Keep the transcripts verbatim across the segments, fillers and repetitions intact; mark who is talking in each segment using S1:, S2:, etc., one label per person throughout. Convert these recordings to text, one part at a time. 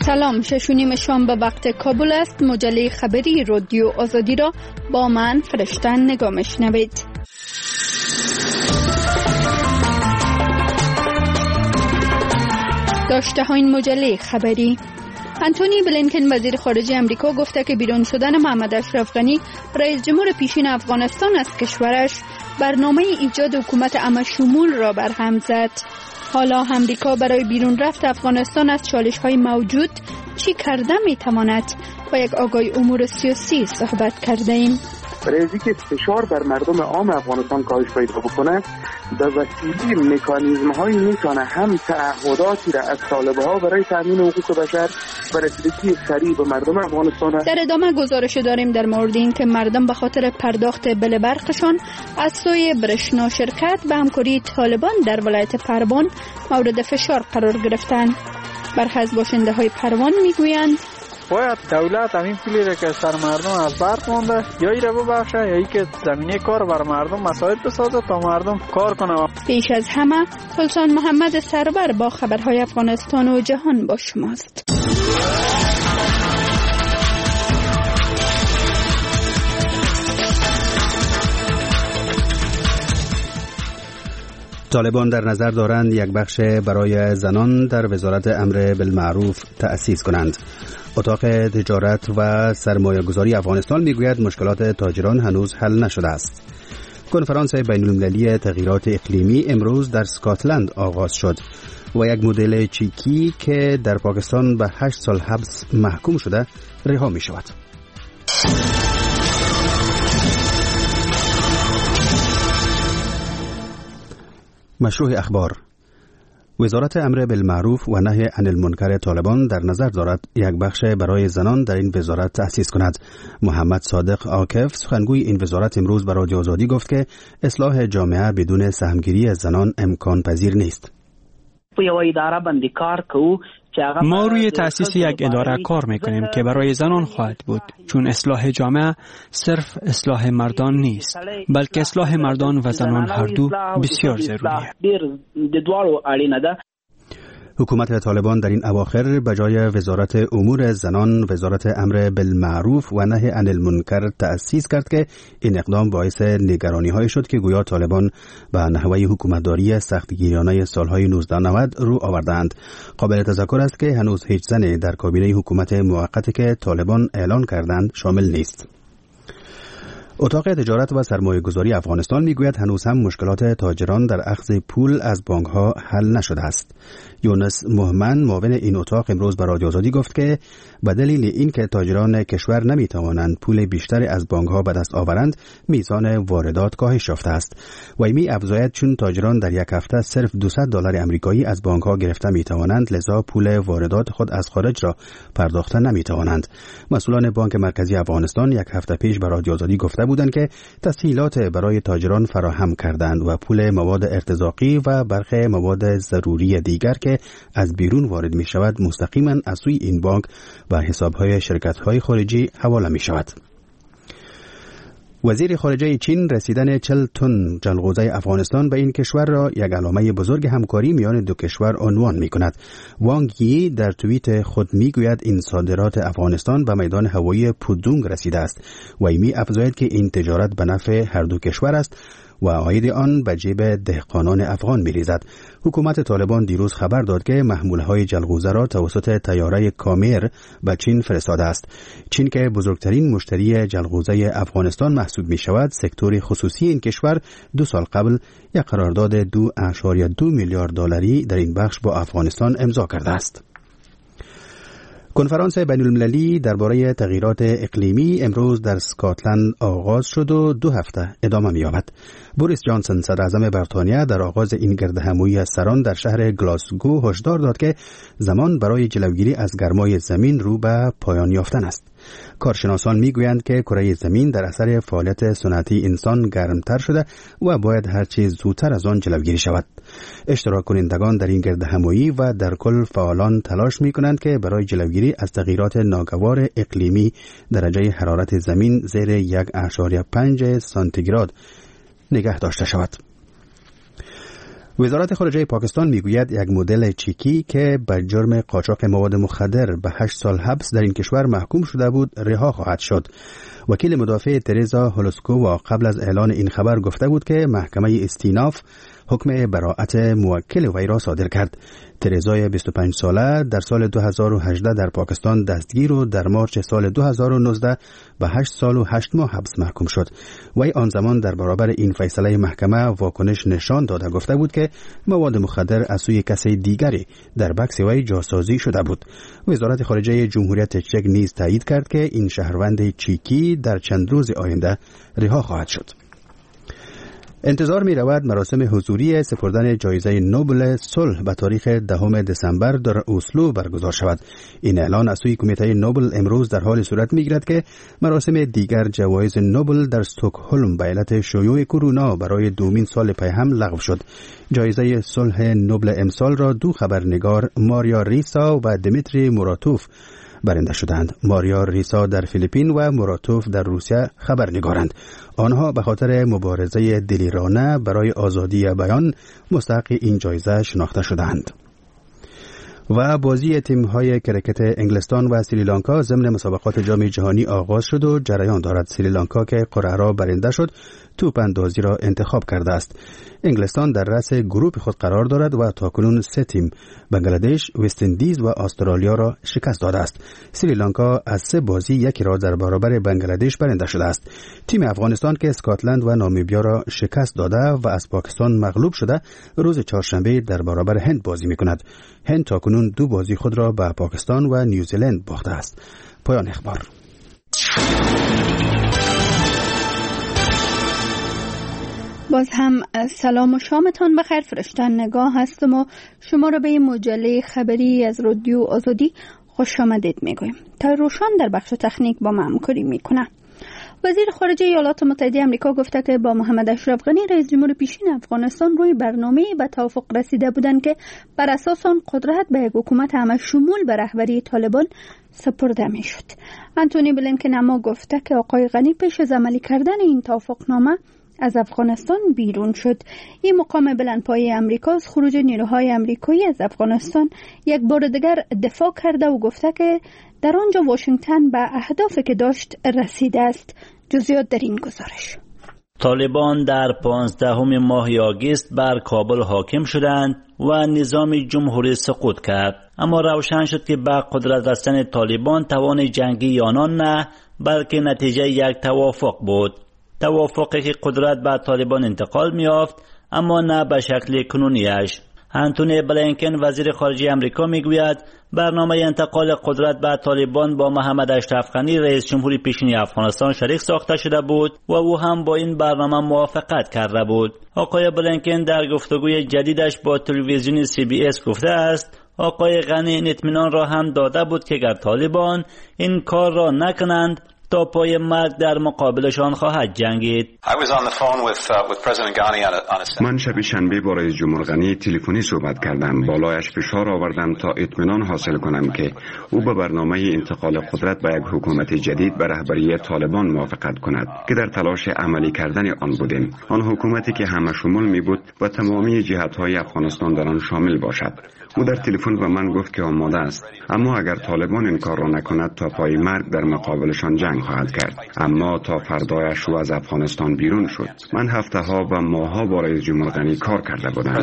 S1: سلام، شش و نیم شام به وقت کابل است. مجله خبری رادیو آزادی را با من فرشته نگاه میشنوید. داشته ها این مجله خبری: انتونی بلینکن وزیر خارجه امریکا گفته که بیرون شدن محمد اشرف غنی رئیس جمهور پیشین افغانستان از کشورش برنامه ایجاد حکومت عامه‌شمول را برهم زد. حالا امریکا برای بیرون رفت افغانستان از چالش‌های موجود چی کرده می‌تواند؟ با یک آگاهی امور سیاسی صحبت کرده ایم.
S2: برای اینکه فشار بر مردم عام افغانستان کاهش پیدا بکنه، به وسیله مکانیزم‌هایی میتونه هم تعهداتی را از طالب‌ها برای تامین حقوق بشر و رسیدگی سریع به مردم افغانستان.
S1: در ادامه گزارش داریم در مورد این که مردم به خاطر پرداخت بل برقشان از سوی برشنا شرکت به همکاری طالبان در ولایت پروان مورد فشار قرار گرفتند. برخی از باشنده‌های پروان میگویند
S3: باید دولت همین پولی را که سر مردم از برق مانده یا ای را ببخشه یا ای که زمینه کار بر مردم مساعد بسازه تا مردم کار کنه.
S1: پیش از همه سلطان محمد سرور با خبرهای افغانستان و جهان با شماست.
S4: طالبان در نظر دارند یک بخش برای زنان در وزارت امر بالمعروف تأسیس کنند. اتاق تجارت و سرمایه‌گذاری افغانستان میگوید مشکلات تاجران هنوز حل نشده است. کنفرانس بین‌المللی تغییرات اقلیمی امروز در اسکاتلند آغاز شد و یک مدل چیکی که در پاکستان به هشت سال حبس محکوم شده رها می شود. مشروع اخبار: وزارت امر بالمعروف و نهی عن المنکر طالبان در نظر دارد یک بخش برای زنان در این وزارت تأسیس کند. محمد صادق عاکف سخنگوی این وزارت امروز به رادیو آزادی گفت که اصلاح جامعه بدون سهمگیری زنان امکان پذیر نیست.
S5: ما روی تأسیس یک اداره کار میکنیم که برای زنان خواهد بود، چون اصلاح جامعه صرف اصلاح مردان نیست، بلکه اصلاح مردان و زنان هر دو بسیار ضروریه.
S4: حکومت طالبان در این اواخر به جای وزارت امور زنان وزارت امر بالمعروف و نهی عن المنکر تأسیس کرد که این اقدام باعث نگرانی های شد که گویا طالبان به نحوه حکومتداری سختگیرانه سالهای نوزده نود رو آوردند. قابل تذکر است که هنوز هیچ زنی در کابینه حکومت موقتی که طالبان اعلان کردند شامل نیست. اتاق تجارت و سرمایه‌گذاری افغانستان میگوید هنوز هم مشکلات تاجران در اخذ پول از بانک‌ها حل نشده است. یونس مهمن معاون این اتاق امروز به رادیو آزادی گفت که به دلیل اینکه تاجران کشور نمیتوانند پول بیشتری از بانک‌ها به دست آورند، میزان واردات کاهش یافته است. و می افزاید چون تاجران در یک هفته صرف دویست دلار آمریکایی از بانک‌ها گرفته میتوانند، لذا پول واردات خود از خارج را پرداخته نمیتوانند. مسئولان بانک مرکزی افغانستان یک هفته پیش به رادیو آزادی گفته بودند که تسهیلات برای تاجران فراهم کردند و پول مواد ارتزاقی و برخی مواد ضروری دیگر که از بیرون وارد می شود مستقیما از سوی این بانک و حسابهای شرکت‌های خارجی حواله می شود. وزیر خارجه چین رسیدن چهل تن جلغوزه افغانستان به این کشور را یک علامه بزرگ همکاری میان دو کشور عنوان می کند. وانگ یی در توییت خود می گوید این صادرات افغانستان به میدان هوایی پودونگ رسیده است و می افزاید که این تجارت به نفع هر دو کشور است و عاید آن به جیب دهقانان افغان می‌ریزد. حکومت طالبان دیروز خبر داد که محموله‌های جلغوزه را توسط طیاره کامر به چین فرستاده است. چین که بزرگترین مشتری جلغوزه افغانستان محسوب می‌شود، سکتور خصوصی این کشور دو سال قبل یک قرارداد دو ممیز دو میلیارد دلاری در این بخش با افغانستان امضا کرده است. کنفرانس بین‌المللی درباره تغییرات اقلیمی امروز در اسکاتلند آغاز شد و دو هفته ادامه می‌یابد. بوریس جانسون صدراعظم بریتانیا در آغاز این گردهمایی سران در شهر گلاسگو هشدار داد که زمان برای جلوگیری از گرمای زمین رو به پایان یافتن است. کارشناسان میگویند که کره زمین در اثر فعالیت سنتی انسان گرمتر شده و باید هر چیز زودتر از آن جلوگیری شود. اشتراک کنندگان در این گردهمایی و در کل فعالان تلاش میکنند که برای جلوگیری از تغییرات ناگوار اقلیمی درجه حرارت زمین زیر یک ممیز پنج سانتیگراد نگه داشته شود. وزارت خارجه پاکستان میگوید یک مدل چیکی که به جرم قاچاق مواد مخدر به هشت سال حبس در این کشور محکوم شده بود رها خواهد شد. وکیل مدافع تریزا هولوسکووا قبل از اعلان این خبر گفته بود که محکمه استیناف حکم براءت موکل وی را صادر کرد. تریزای بیست و پنج ساله در سال دو هزار و هجده در پاکستان دستگیر و در مارچ سال دو هزار و نوزده به هشت سال و هشت ماه حبس محکوم شد. وی آن زمان در برابر این فیصله محکمه واکنش نشان داده گفته بود که مواد مخدر از سوی کسی دیگری در بکس وی جاسازی شده بود. وزارت خارجه جمهوریت چک نیز تایید کرد که این شهروند چیکی در چند روز آینده رها خواهد شد. انتظار می رود مراسم حضوری سپردن جایزه نوبل صلح به تاریخ دهم دسامبر در اسلو برگزار شود. این اعلان از سوی کمیته نوبل امروز در حال صورت می گیرد که مراسم دیگر جوایز نوبل در استکهلم به علت شیوع کرونا برای دومین سال پی هم لغو شد. جایزه صلح نوبل امسال را دو خبرنگار ماریا ریسا و دمیتری موراتوف برنده شدند. ماریا ریسا در فیلیپین و موراتوف در روسیه خبرنگارند. آنها به خاطر مبارزه دلیرانه برای آزادی بیان مستحق این جایزه شناخته شدند. و بازی تیم‌های کرکت انگلستان و سریلانکا ضمن مسابقات جام جهانی آغاز شد و جریان دارد. سریلانکا که قرعه را برنده شد توپ اندازی را انتخاب کرده است. انگلستان در رأس گروه خود قرار دارد و تاکنون سه تیم بنگلادش، وست اندیز و استرالیا را شکست داده است. سریلانکا از سه بازی یکی را در برابر بنگلادش برنده شده است. تیم افغانستان که اسکاتلند و نامیبیا را شکست داده و از پاکستان مغلوب شده روز چهارشنبه در برابر هند بازی می‌کند. هند تاکنون دو بازی خود را به پاکستان و نیوزیلند باخته است. پایان اخبار.
S1: باز هم سلام و شامتان بخیر. فرشتن نگاه هستم و شما را به مجله خبری از رادیو آزادی خوش آمدید میگویم. تا روشان در بخش تکنیک با ما همکاری میکنه. وزیر خارجه ایالات متحده آمریکا گفته که با محمد اشرف غنی رئیس جمهور پیشین افغانستان روی برنامه به توافق رسیده بودند که بر اساس آن قدرت به یک حکومت همه شمول به رهبری طالبان سپرده میشد. آنتونی بلینکن اما گفته که آقای غنی پیش از عملی کردن این توافقنامه از افغانستان بیرون شد. این مقام بلندپایه امریکا از خروج نیروهای امریکایی از افغانستان یک بار دیگر دفاع کرده و گفته که در آنجا واشنگتن به اهدافی که داشت رسیده است. جزئیات در این گزارش.
S6: طالبان در پانزدهم ماه آگوست بر کابل حاکم شدند و نظام جمهوری سقوط کرد. اما روشن شد که به قدرت رسیدن طالبان توان جنگی آنان نه بلکه نتیجه یک توافق بود. توافقی که قدرت به طالبان انتقال می‌یافت اما نه به شکل کنونیش. آنتونی بلینکن وزیر خارجه آمریکا میگوید برنامه انتقال قدرت به طالبان با محمد اشرف غنی رئیس جمهور پیشین افغانستان شریک ساخته شده بود و او هم با این برنامه موافقت کرده بود. آقای بلینکن در گفتگوی جدیدش با تلویزیون سی بی اس گفته است آقای غنی این اطمینان را هم داده بود که اگر طالبان این کار را نکنند تا پای مرگ در مقابلشان خواهد جنگید.
S7: من شب شنبه با رئیس جمهور غنی تلفنی صحبت کردم. بالایش فشار آوردم تا اطمینان حاصل کنم که او به برنامه انتقال قدرت به یک حکومت جدید به رهبری طالبان موافقت کند که در تلاش عملی کردن آن بودیم. آن حکومتی که همه شمول می بود و تمامی جهت‌های افغانستان در آن شامل باشد. او در تلفن به من گفت که آماده است، اما اگر طالبان این کار را نکند تا پای مرگ در مقابلشان جنگ خواهد کرد. اما تا فردایش او از افغانستان بیرون شد. من هفته ها و ماه ها با رئیس جمهور غنی کار کرده بودم.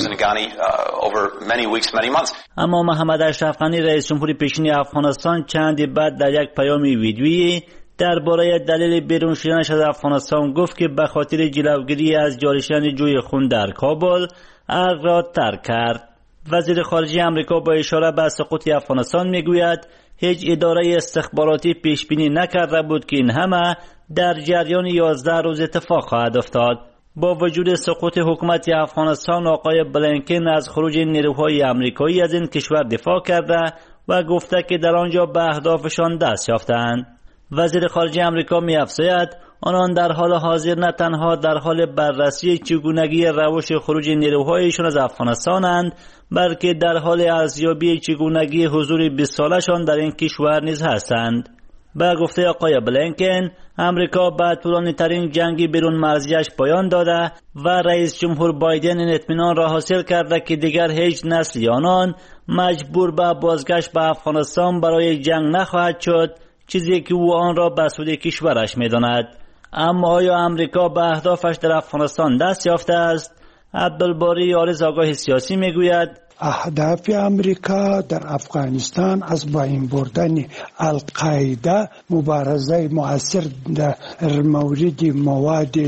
S6: اما محمد اشرف غنی رئیس جمهور پیشین افغانستان چندی بعد در یک پیام ویدیویی درباره دلیل بیرون شدنش از افغانستان گفت که به خاطر جلوگیری از جاری شدن جوی خون در کابل ارگ را ترک کرد. وزیر خارجه آمریکا با اشاره به سقوط افغانستان میگوید هیچ اداره استخباراتی پیش بینی نکرده بود که این همه در جریان یازده روز اتفاق خواهد افتاد. با وجود سقوط حکومت افغانستان آقای بلینکن از خروج نیروهای آمریکایی از این کشور دفاع کرده و گفته که در آنجا به اهدافشان دست یافتند. وزیر خارجه آمریکا می‌افزاید آنان در حال حاضر نه تنها در حال بررسی چگونگی روش خروج نیروهایشان از افغانستانند بلکه در حال ارزیابی چگونگی حضور بیست سالشان در این کشور نیز هستند. به گفته آقای بلینکن، امریکا به طولانی ترین جنگ بیرون مرزیش پایان داده و رئیس جمهور بایدن این اطمینان را حاصل کرده که دیگر هیچ نسلی آنان مجبور به بازگشت به افغانستان برای جنگ نخواهد شد، چیزی که او آن را به سود کشورش می‌داند. اما آیا امریکا به اهدافش در افغانستان دست یافته است؟ عبدالباری عارض آگاه سیاسی میگوید
S8: اهداف امریکا در افغانستان از بین بردن القاعده، مبارزه مؤثر در مورد مواد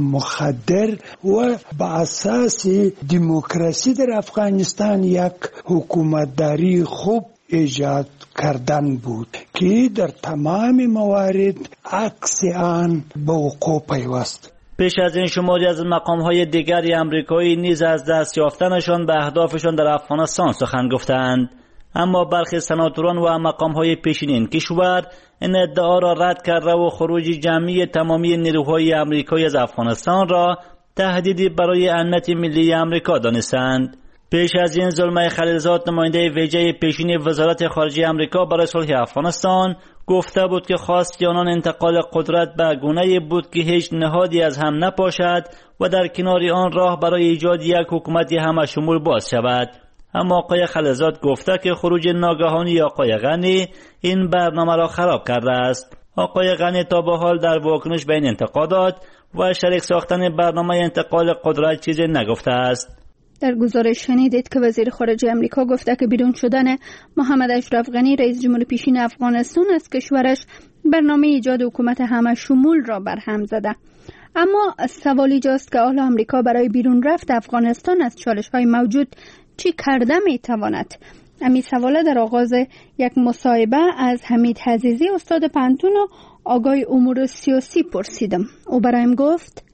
S8: مخدر و به اساس دموکراسی در افغانستان یک حکومتداری خوب ایجاد کردن بود که در تمام موارد عکس آن به وقوع پیوست.
S6: پیش از این شماری از مقام‌های دیگری امریکایی نیز از دست یافتنشان به اهدافشان در افغانستان سخن گفتند، اما برخی سناتوران و مقام‌های پیشین کشور این ادعا را رد کرده و خروج جمعی تمامی نیروهای امریکایی از افغانستان را تهدیدی برای امنیت ملی امریکا دانستند. پیش از این زلمه خلیلزاد، نماینده ویژه پیشین وزارت خارجه امریکا برای صلح افغانستان، گفته بود که خواست آنان انتقال قدرت به گونه‌ای بود که هیچ نهادی از هم نپاشد و در کنار آن راه برای ایجاد یک حکومت همه شمول باز شود. اما آقای خلیلزاد گفته که خروج ناگهانی آقای غنی این برنامه را خراب کرده است. آقای غنی تا به حال در واکنش به این انتقادات و شریک ساختن برنامه انتقال قدرت چیزی نگفته است.
S1: در گزارش شنیدید که وزیر خارجه امریکا گفته که بیرون شدن محمد اشرف غنی رئیس جمهور پیشین افغانستان از کشورش برنامه ایجاد حکومت همه شمول را برهم زده. اما سوال اینجاست که حالا امریکا برای بیرون رفت افغانستان از چالش‌های موجود چی کرده می‌تواند؟ همین سوال در آغاز یک مصاحبه از حمید عزیزی استاد پانتون و آگاه امور سیاسی پرسیدم. او برایم گفت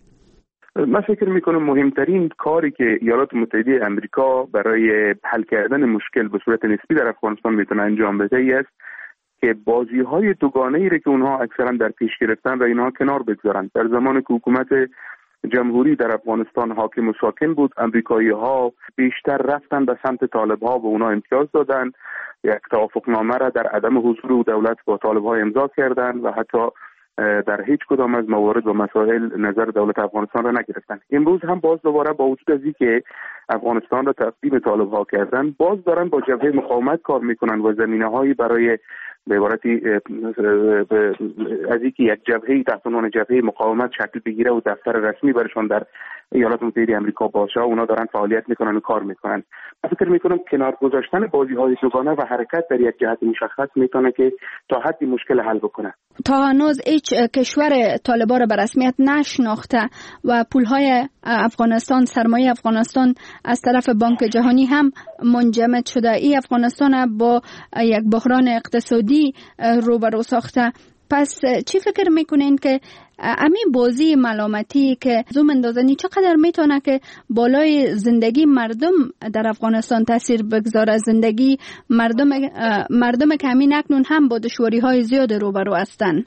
S2: من فکر میکنم مهمترین کاری که ایالات متحده امریکا برای حل کردن مشکل به صورت نسبی در افغانستان میتونه انجام بده ای است که بازی های دوگانه ای که اونها اکثرا در پیش گرفتن و اینها کنار بگذارن. در زمانی که حکومت جمهوری در افغانستان حاکم و ساکن بود، امریکایی ها بیشتر رفتن به سمت طالب ها و اونها امتیاز دادن، یک توافقنامه را در عدم حضور دولت با طالب ها امضا کردن و حتی در هیچ کدام از موارد و مسائل نظر دولت افغانستان را نگرفتن. امروز هم باز دوباره با وجود از اینکه افغانستان را تسلیم طالب ها کردن، باز دارن با جبهه مقاومت کار میکنن و زمینه هایی برای به عبارتی از اینکه یک جبهه تحت عنوان جبهه مقاومت شکل بگیره و دفتر رسمی برشان در ایالات متحده آمریکا باشه، اونا دارن فعالیت میکنن و کار میکنن. من فکر میکنم کنار گذاشتن بازی های دوگانه و حرکت در یک جهت مشخص میتونه که تا حدی مشکل حل بکنه.
S1: تا هنوز هیچ کشور طالبان را به رسمیت نشناخته و پولهای افغانستان، سرمایه افغانستان از طرف بانک جهانی هم منجمد شده. این افغانستان با یک بحران اقتصادی روبرو ساخته. پس چی فکر میکنین که همین بازی ملامتی که زوم اندازنی چقدر میتونه که بالای زندگی مردم در افغانستان تاثیر بگذاره؟ زندگی مردم مردم که همین اکنون هم با دشواری های زیاد روبرو هستن.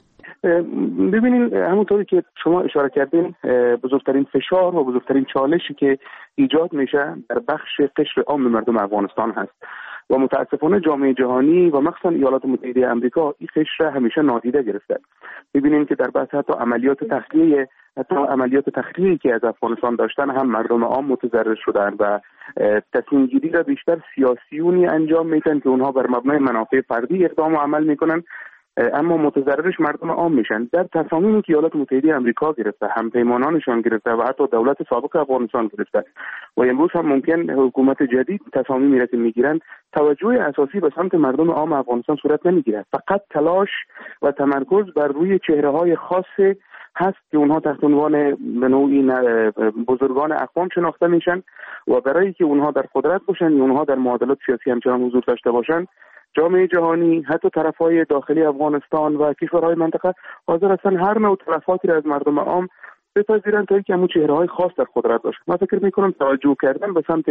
S2: ببینید همونطوری که شما اشاره کردین، بزرگترین فشار و بزرگترین چالشی که ایجاد میشه در بخش قشر عام مردم افغانستان هست و متاسفانه جامعه جهانی و مخصوصا ایالات متحده آمریکا این قشر همیشه نادیده گرفته. می‌بینیم که در بحث حتی عملیات تخلیه حتی عملیات تخلیه‌ای که از افغانستان داشتن هم مردم عام متضرر شدن و تصمیم گیری را بیشتر سیاسیونی انجام میدن که اونها بر مبنای منافع فردی اقدام و عمل میکنن، اما متضررش مردم عام میشن. در تصامیمی که ایالات متحده آمریکا گرفته، همپیمانانشان گرفته و حتی دولت سابق افغانستان گرفته و امروز هم ممکن حکومت جدید تصامیمی را که میگیرن، توجه اساسی به سمت مردم عام افغانستان صورت نمیگیره. فقط تلاش و تمرکز بر روی چهره‌های خاص هست که اونها تحت عنوان به نوعی بزرگان اقوام شناخته میشن و برای که اونها در قدرت باشن یا اونها در معادلات سیاسی همچنان حضور داشته باشن، جامعه جهانی حتی طرفهای داخلی افغانستان و کشورهای منطقه حاضر هستن هر نوع تلفاتی را از مردم عام بپذیرن تا اینکه همون چهره‌های خاص در قدرت باشن. من فکر میکنم توجه کردن به سمت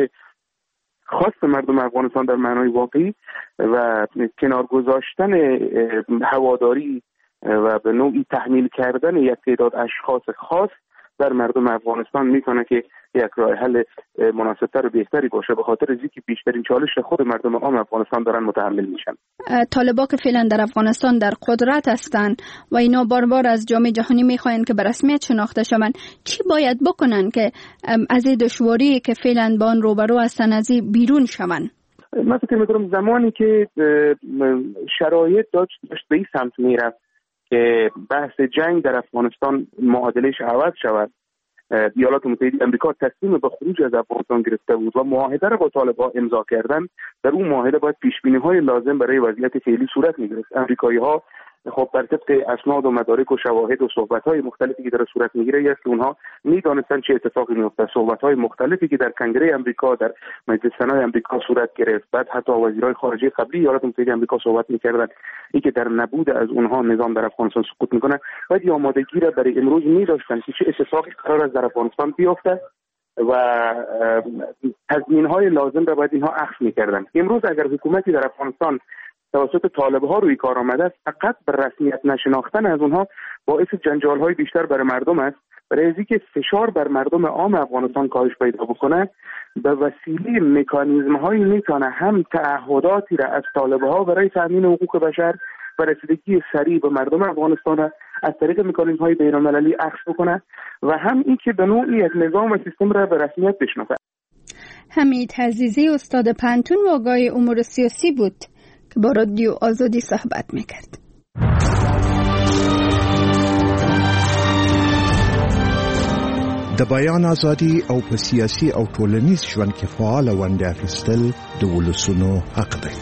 S2: خاص مردم افغانستان در معنای واقعی و کنار گذاشتن هواداری و به نوعی تحمیل کردن یک تعداد اشخاص خاص در مردم افغانستان میتونه که یک راه حل مناسبتر و بهتری باشه، به خاطر از اینکه بیشترین چالش خود مردم عام افغانستان دارن متحمل میشن.
S1: طالبان که فعلا در افغانستان در قدرت هستند و اینا بار بار از جامعه جهانی میخواین که به رسمیت شناخته شوند، چی باید بکنن که از این دشواری که فعلا با آن روبرو هستن از این بیرون شوند؟
S2: من فکر میکنم زمانی که شرایط داشت به این سمت میرفت که بحث جنگ در افغانستان معادلش عوض شود، ایالات متحده آمریکا تصمیم به خروج از افغانستان گرفته بود و معاهده را با طالبان امضا کردن، در اون معاهده باید پیش‌بینی‌های لازم برای وضعیت فعلی صورت می‌گرفت. آمریکایی‌ها خب بر طبق اسناد و مدارک و شواهد و صحبت‌های مختلفی که در صورت می‌گیره است که اونها می‌دانستن چه اتفاقی می‌افتاد. صحبت‌های مختلفی که در کنگره آمریکا، در مجلس سنای آمریکا صورت گرفت، بعد حتی وزیرای خارجه قبلی ایالات متحده آمریکا صحبت می‌کردن این که در نبود از اونها نظام در افغانستان سقوط می‌کنه، باید آمادگی را برای امروز می‌داشتن که چه اتفاقی قرار است در افغانستان بیفته و تضمین‌های لازم را باید اینها اخذ می‌کردن. امروز اگر حکومتی در افغانستان توسط طالب‌ها روی کار آمده است، فقط به رسمیت نشناختن از اونها باعث جنجال‌های بیشتر برای مردم است. برای اینکه فشار بر مردم عام افغانستان کاهش پیدا بکنه، به وسیله مکانیزم‌هایی میتونه هم تعهداتی را از طالب‌ها برای تامین حقوق بشر و رسیدگی سریع به مردم افغانستان از طریق مکانیزم‌های بین‌المللی اخذ بکنه و هم این که به نوعی یک نظام و سیستم را به رسمیت بشناسه.
S1: حمید عزیزی استاد پانتون و آگاه امور سیاسی بود که با رادیو آزادی صحبت میکرد.
S9: د بیان ازادي او په سیاسي او ټولنیز ژوند کې فعال ونډه اخیستل د ولسونو حق دی.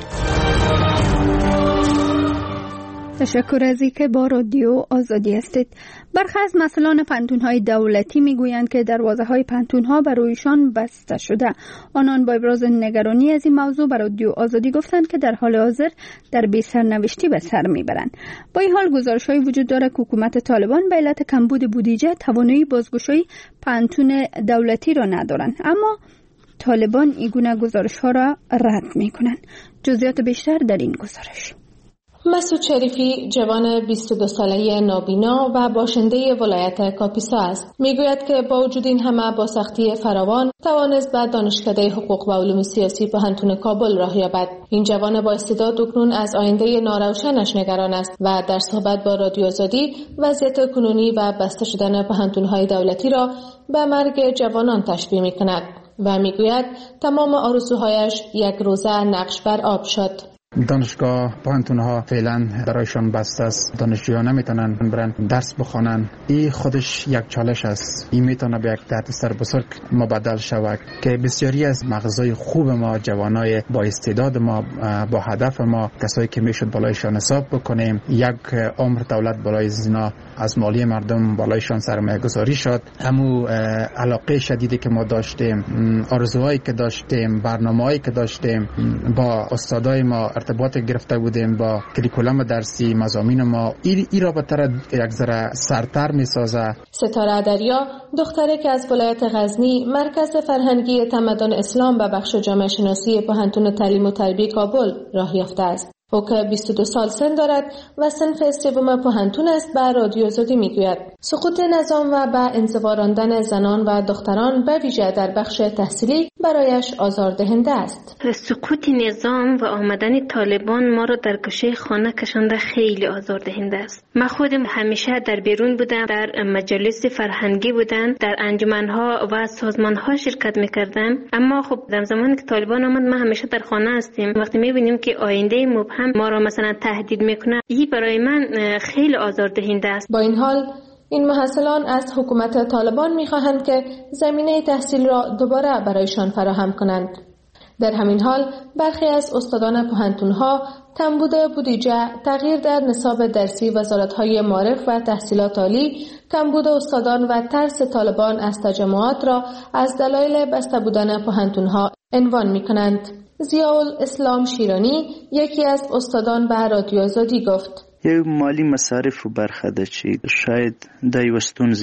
S1: تشکر از اینکه با رادیو آزادی هستید. برخی از مسئولان پانتون‌های دولتی میگویند که دروازه‌های پانتون‌ها بر رویشان بسته شده. آنان با ابراز نگرانی از این موضوع بر رادیو آزادی گفتند که در حال حاضر در بی سرنوشتی به سر میبرند. با این حال گزارش‌های وجود دارد که حکومت طالبان به علت کمبود بودجه توانایی بازگشایی پانتون دولتی را ندارند، اما طالبان این گونه گزارش‌ها را رد می‌کنند. جزئیات بیشتر در این گزارش.
S10: مسعود شریفی جوان بیست و دو ساله نابینا و باشنده ولایت کاپیسا است. میگوید که با وجود این همه با سختی فراوان توانست به دانشکده حقوق و علوم سیاسی پانتون کابل راه یابد. این جوان با استعداد اکنون از آینده ناروشنش نگران است و در صحبت با رادیو آزادی وضعیت کنونی و بسته شدن پانتون‌های دولتی را به مرگ جوانان تشبیه می‌کند و میگوید تمام آرزوهایش یک روزه نقش بر آب شد.
S11: دانشگاه پانتون‌ها فعلا برایشان بسته است. دانشجویان نمیتونن برن درس بخوانن. این خودش یک چالش است. این میتونه به یک دردسر بزرگ مبدل شود که بسیاری از مغزای خوب ما، جوانای با استعداد ما، با هدف ما، کسایی که میشد بالایشان حساب بکنیم، یک عمر دولت بالای زنا از مالی مردم بالایشان سرمایه گذاری شد. همو علاقه شدیدی که ما داشتیم، آرزوهایی که داشتیم، برنامه‌هایی که داشتیم، با استادای ما ارتباط گرفته بودیم، با کریکولم درسی مضامین ما، این ای را به طرح یک ذره سرتر می سازه.
S10: ستاره دریا دختری که از ولایت غزنی مرکز فرهنگی تمدن اسلام به بخش جامعه شناسی پانتون تعلیم و تربیه کابل راه یافته است. او که بیست و دو سال سن دارد و صنف سوم پانتون است، به رادیو آزادی میگوید سقوط نظام و به انزوا راندن زنان و دختران به ویژه در بخش تحصیلی برایش آزاردهنده است.
S12: سقوط نظام و آمدن طالبان ما را در گوشه خانه کشانده خیلی آزاردهنده است. من خودم همیشه در بیرون بودم، در مجالس فرهنگی بودم، در انجمنها و سازمانها شرکت میکردم، اما خب در زمانی که طالبان آمد ما همیشه در خانه هستیم. وقتی میبینیم که آینده مبهم ما را مثلا تهدید میکنه، این برای من خیلی آزاردهنده است.
S10: با این حال این محصلان از حکومت طالبان میخواهند که زمینه تحصیل را دوباره برایشان فراهم کنند. در همین حال برخی از استادان پانتون‌ها کمبود بودجه، تغییر در نصاب درسی وزارت‌های معارف و تحصیلات عالی، کمبود استادان و ترس طالبان از تجمعات را از دلایل بسته بودن پانتون‌ها عنوان می‌کنند. ضیاءالاسلام شیرانی یکی از استادان به رادیو آزادی گفت:
S13: یو مالی مصارف برخه ده چې شاید دا یو ستونزه وي.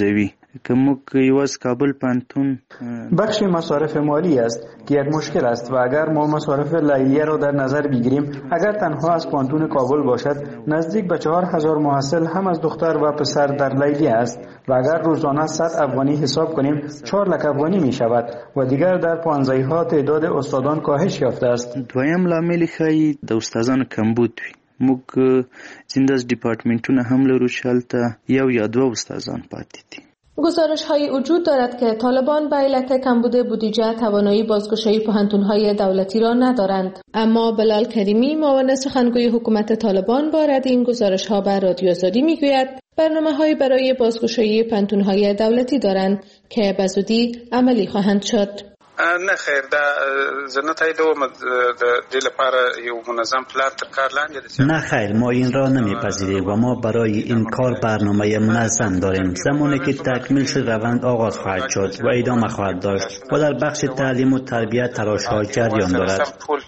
S13: که موږ یواز کابل پانتون
S14: بخش مصارف مالی است که یک مشکل است و اگر ما مصارف لیلیه را در نظر بگیریم، اگر تنها از پانتون کابل باشد نزدیک به چهار هزار محصل هم از دختر و پسر در لیلیه است و اگر روزانه صد افغانی حساب کنیم چهار لک افغانی می شود و دیگر در پانزده ها تعداد استادان کاهش یافته است.
S13: دویم لامل خی د استادان کمبود وي. موږ زنده از دیپارتمنتونه هم لرو شالته یو یا دو استادان پاتې دي.
S10: گزارش های وجود دارد که طالبان به علت کمبود بودجه توانایی بازگشایی پوهنتون‌های دولتی را ندارند. اما بلال کریمی معاون سخنگوی حکومت طالبان با رد این گزارش ها به رادیو آزادی میگوید برنامه‌هایی برای بازگشایی پوهنتون‌های دولتی دارند که به زودی عملی خواهند شد.
S15: نه خیر دا زنه تاییدوم د دې لپاره یو منظم پلان تر کار لاندې.
S6: نه خیر ما این را نمیپذیریم و ما برای این کار برنامه منظم داریم. زمانی که تکمیل شد روند آغاز خواهد شد و ادامه خواهد داشت و در بخش تعلیم و تربیت تلاش‌ها جریان دارد.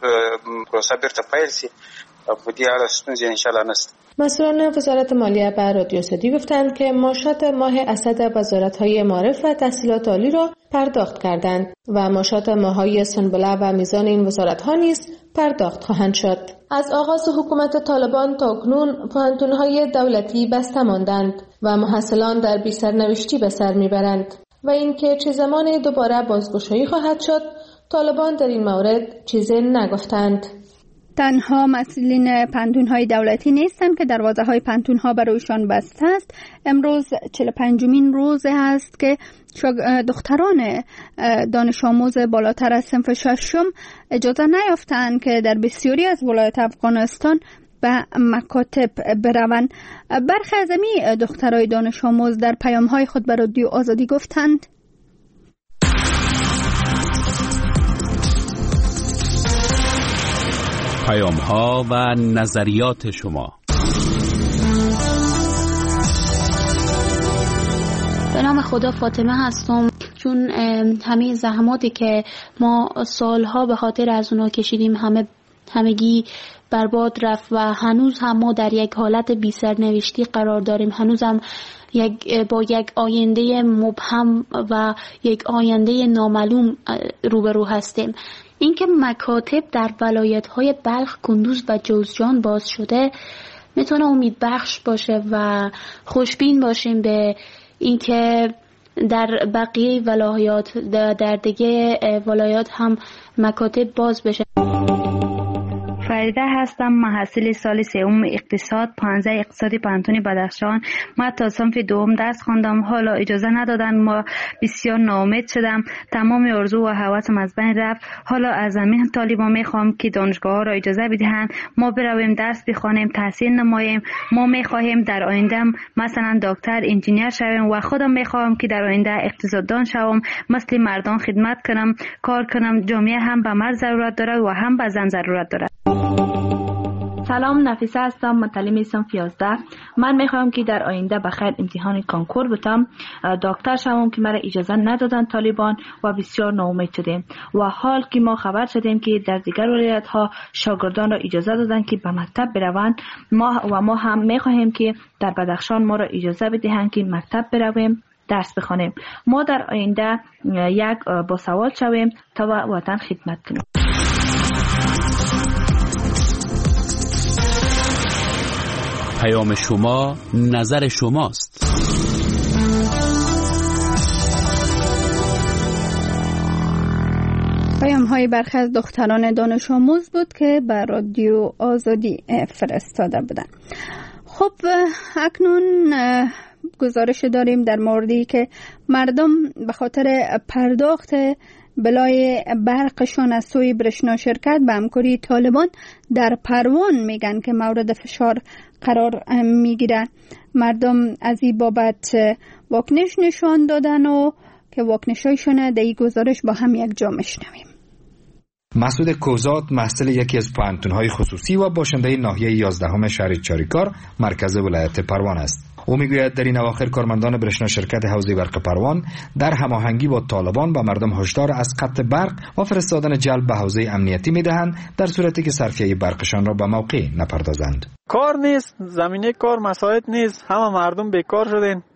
S10: مسئولان وزارت مالیه به رادیو آزادی گفتند که معاشات ماه اسد وزارت‌های معارف و تحصیلات عالی را پرداخت کردند و معاشات ماه‌های سنبله و میزان این وزارت‌ها نیز پرداخت خواهند شد. از آغاز حکومت طالبان تا کنون پوهنتون‌های دولتی بسته ماندند و محصلان در بی سرنوشتی به سر میبرند و اینکه چه زمان دوباره بازگشایی خواهد شد طالبان در این مورد چیزی نگفتند.
S1: تنها مسئولین پانتون‌های دولتی نیستند که دروازه‌های پانتون‌ها برایشان بسته است. امروز چهل و پنجمین روز است که دختران دانش آموز بالاتر از صنف ششم اجازه نیافتند که در بسیاری از ولایات افغانستان به مکاتب بروند. برخی از این دخترای دانش آموز در پیام‌های خود به رادیو آزادی گفتند
S16: پیام‌ها و نظریات شما.
S17: به نام خدا فاطمه هستم. چون همه زحماتی که ما سالها به خاطر از اونا کشیدیم همه همگی برباد رفت و هنوز هم ما در یک حالت بی سرنوشتی قرار داریم. هنوز هم یک با یک آینده مبهم و یک آینده نامعلوم روبرو هستیم. اینکه مکاتب در ولایت‌های بلخ، کندوز و جوزجان باز شده میتونه امید بخش باشه و خوشبین باشیم به اینکه در بقیه ولایات در دیگه ولایات هم مکاتب باز بشه.
S18: فریده هستم، محصل سال سوم اقتصاد پانزده اقتصادی پانتون بدخشان. ما تا صنف دوم درس خواندم، حالا اجازه ندادن، ما بسیار ناامید شدم، تمام آرزو و هوسم از بین رفت. حالا از همین طالبان میخوام که دانشگاه ها را اجازه بدهند ما برویم درس بخوانیم، تحصیل نماییم. ما میخواهیم در آینده مثلا دکتر، انجینیر شویم و خودم میخوام که در آینده اقتصاددان شوم، مثل مردان خدمت کنم، کار کنم. جامعه هم به مرد ضرورت داره و هم به زن ضرورت داره.
S19: سلام، نفیسه هستم، متعلم صنف یازده. من میخوام که در آینده بخیر امتحان کنکور بتم، دکتر شوم که مرا اجازه ندادن طالبان و بسیار ناامید شدیم. و حال که ما خبر شدیم که در دیگر ولایت ها شاگردان را اجازه دادن که به مکتب بروند، ما و ما هم میخواهیم که در بدخشان ما را اجازه بدهند که مکتب برویم، درس بخوانیم. ما در آینده یک باسواد شویم تا وطن خدمت کنیم.
S16: پیام شما نظر شماست.
S1: پیام های برخی از دختران دانش آموز بود که بر رادیو آزادی فرستاده بودند. خب اکنون گزارش داریم در موردی که مردم به خاطر پرداخت بلای برقشان از سوی برشنا شرکت به همکاری طالبان در پروان میگن که مورد فشار قرار میگیرن. مردم از این بابت واکنش نشان دادن و که واکنشایشون در این گزارش با هم یک جا میشنویم.
S20: مسعود کوزاد محصل یکی از پوهنتون‌های خصوصی و باشنده ناحیه یازدهم شهر چاریکار مرکز ولایت پروان است. او میگوید در این اواخر کارمندان برشنا شرکت حوزه برق پروان در هماهنگی با طالبان به مردم هشدار از قطع برق و فرستادن جلب به حوزه امنیتی میدهند در صورتی که صرفیه برقشان را به موقع نپردازند.
S3: کار نیست، زمینه کار مساعد نیست، همه مردم بیکار شدن.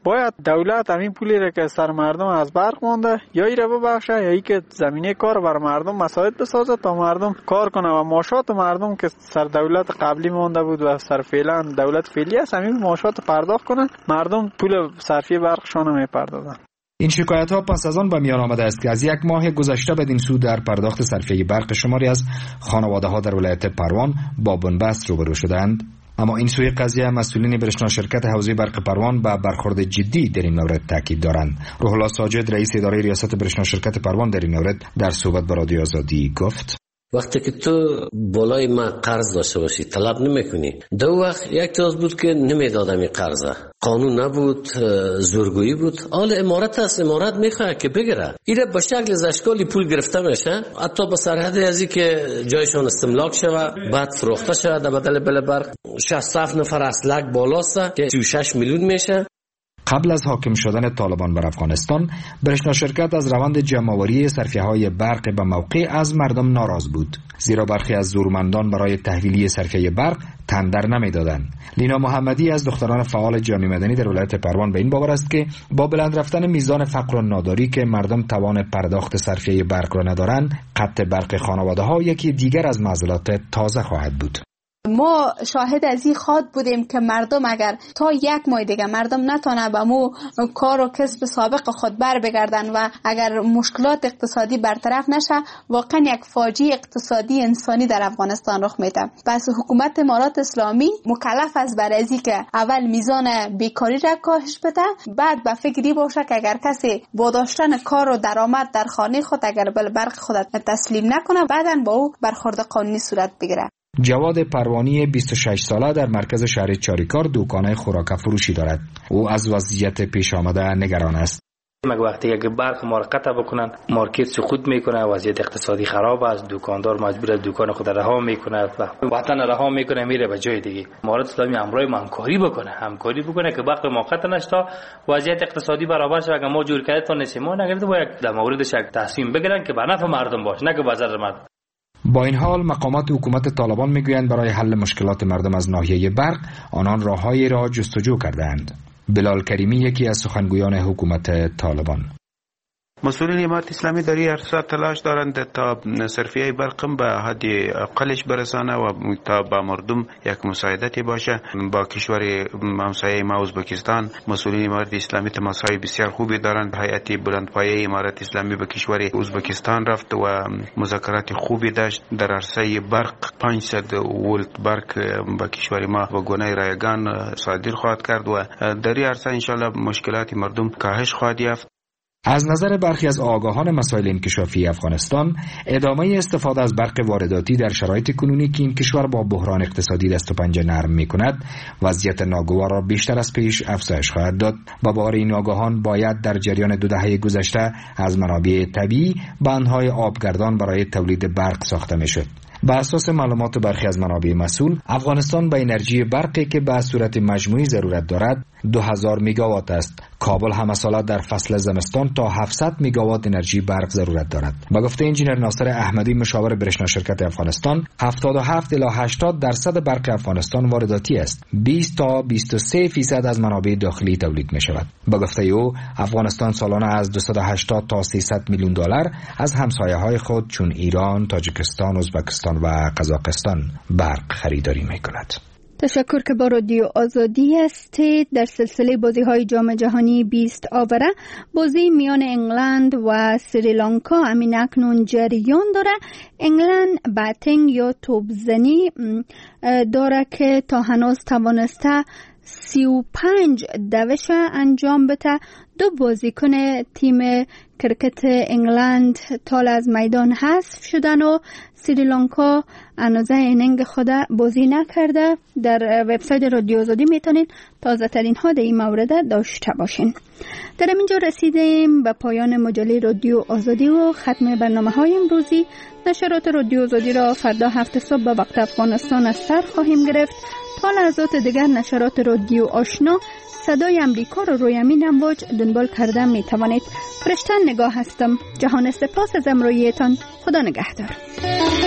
S3: باید دولت همین پولی را که سر مردم از برق مونده یا ای را ببخشه یا ای که زمینه کار بر مردم مساعد بسازه تا مردم کار کنه و معاشات مردم که سر دولت قبلی مونده بود و سر فعلا دولت فعلی است همین معاشات پرداخت کنن، مردم پول صرفی برقشان میپردازن.
S20: این شکایت ها پس از آن به میان آمده است که از یک ماه گذشته بدین سو در پرداخت صرفه برق شماری از خانواده ها در ولایت پروان با بنبست روبرو شدند. اما این سوی قضیه مسئولین برشنا شرکت حوزه برق پروان به برخورد جدی در این مورد تاکید دارند. روح الله ساجد رئیس اداره ریاست برشنا شرکت پروان در این مورد در صحبت با رادیو آزادی گفت:
S21: وقتی که تو بالای ما قرض داشته باشی طلب نمیکنی. دو وقت یک تاز بود که نمیدادم این قرضه، قانون نبود، زورگویی بود. حال امارت هست، امارت میخواد که بگیره ایره به شکل زشکالی پول گرفته میشه، حتی به سرحد ازی که جایشان استملاک شوه بعد فروخته شوه در بدل بل برق. شصت و هفت نفر اسلک بالاست که سی و شش میلیون میشه.
S20: قبل از حاکم شدن طالبان بر افغانستان، برشنا شرکت از روند جمع‌آوری صرفه‌های برق به موقع از مردم ناراض بود، زیرا برخی از زورمندان برای تحویلی صرفه برق تندر نمی‌دادند. لینا محمدی از دختران فعال جامعه مدنی در ولایت پروان به این باور است که با بلند رفتن میزان فقر و ناداری که مردم توان پرداخت صرفه برق را ندارند، قطع برق خانواده‌ها یکی دیگر از معضلات تازه خواهد بود.
S17: ما شاهد از این خواد بودیم که مردم اگر تا یک ماه دیگه مردم نتونه به مو کار و کسب سابق خود بر بگردن و اگر مشکلات اقتصادی برطرف نشه، واقعا یک فاجعه اقتصادی انسانی در افغانستان رخ میده. پس حکومت امارات اسلامی مکلف است بر ازی که اول میزان بیکاری را کاهش بده، بعد به فکری باشه که اگر کسی با داشتن کار و درآمد در خانه خود اگر بل برق خود تسلیم نکنه، بعداً با او برخورد قانونی صورت بگیره.
S20: جواد پروانی بیست و شش ساله در مرکز شهر چاریکار دکان خوراک فروشی دارد. او از وضعیت پیش آمده نگران است.
S22: مگه وقتی که برق ما را قطع بکنن، مارکت سقوط میکنه، وضعیت اقتصادی خراب است، دکاندار مجبور است دکان خود رها میکنه و وطن رها میکنه میره به جای دیگه. امارات اسلامی همراه ما همکاری بکنه، همکاری بکنه که برق ما قطع نشه تا وضعیت اقتصادی برابر شه. اگه ما جور کرد تا نشه ما نگرفته باید در موردش یک تصمیم بگیرن که به نفع مردم باشه، نه که به ضرر مردم.
S20: با این حال مقامات حکومت طالبان میگویند برای حل مشکلات مردم از ناحیه برق آنان راههایی را جستجو کردند. بلال کریمی یکی از سخنگویان حکومت طالبان:
S2: مسئولین امارت اسلامی در این عرصه تلاش دارند تا صرفیه برق به حد اقلش برسانه و تا به مردم یک مساعدتی باشه. با کشور همسایه ما ازبکستان مسئولین امارت اسلامی تماس‌های بسیار خوبی دارند. هیئت بلندپایه امارت اسلامی به کشور ازبکستان رفت و مذاکرات خوبی داشت در عرصه برق. پانصد ولت برق به کشور ما به گونه رایگان صادر خواهد کرد و در این عرصه ان شاء الله مشکلات مردم کاهش خواهد یافت.
S20: از نظر برخی از آگاهان مسائل انکشافی افغانستان، ادامه استفاده از برق وارداتی در شرایط کنونی که این کشور با بحران اقتصادی دست و پنجه نرم می‌کند، وضعیت ناگوار را بیشتر از پیش افزایش خواهد داد. با بار این آگاهان باید در جریان دو دهه گذشته از منابع طبیعی بندهای آبگردان برای تولید برق ساخته می‌شد. بر اساس معلومات برخی از منابع مسئول، افغانستان به انرژی برقی که به صورت مجموعی ضرورت دارد دو هزار مگاوات است. کابل هم ساله در فصل زمستان تا هفتصد مگاوات انرژی برق ضرورت دارد. با گفته انجینر ناصر احمدی مشاور برشنا شرکت افغانستان، هفتاد و هفت الی هشتاد درصد برق افغانستان وارداتی است. بیست تا بیست و سه فیصد از منابع داخلی تولید می شود. با گفته او، افغانستان سالانه از دویست و هشتاد تا سیصد میلیون دلار از همسایه های خود چون ایران، تاجیکستان، ازبکستان و قزاقستان برق خریداری می کند.
S1: تشکر که با رادیو آزادی هستید. در سلسله بازی های جام جهانی بیست آوره بازی میان انگلند و سریلانکا همین اکنون جریان داره. انگلند باتینگ یا توپزنی داره که تا هنوز توانسته سی و پنج دوش انجام بده. دو بازیکن تیم کرکت انگلند تال از میدان حذف شدن و سریلانکا انوزه ایننگ خود بازی نکرده. در وبسایت رادیو آزادی میتونید تازه ترین ها در این مورد داشته باشین. در اینجا رسیدیم به پایان مجله رادیو آزادی و ختم برنامه های امروزی. نشرات رادیو آزادی را فردا هفت صبح به وقت افغانستان از سر خواهیم گرفت. تا لحظات دیگر نشرات رادیو آشنا صدای امریکا را روی همین امواج دنبال کرده می توانید. فرشتن نگاه هستم. جهان سپاس از امرویتان. خدا نگهدار.